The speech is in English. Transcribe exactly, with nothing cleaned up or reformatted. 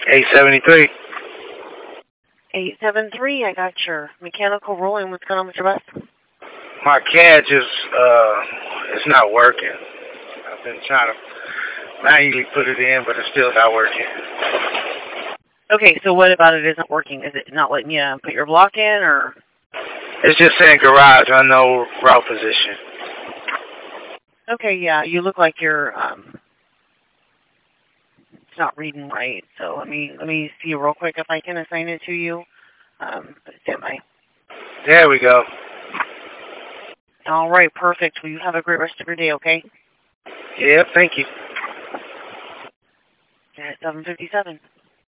eight seventy-three. eight seven three, I got your mechanical rolling. What's going on with your bus? My CAD just, uh, it's not working. I've been trying to manually put it in, but it's still not working. Okay, so what about it isn't working? Is it not letting you put your block in, or? It's just saying garage, unknown route position. Okay, yeah, you look like you're, um, it's not reading right. So let me, let me see real quick if I can assign it to you. Um, stand by. There we go. All right, perfect. Well, you have a great rest of your day, okay? Yep, thank you. At seven fifty-seven.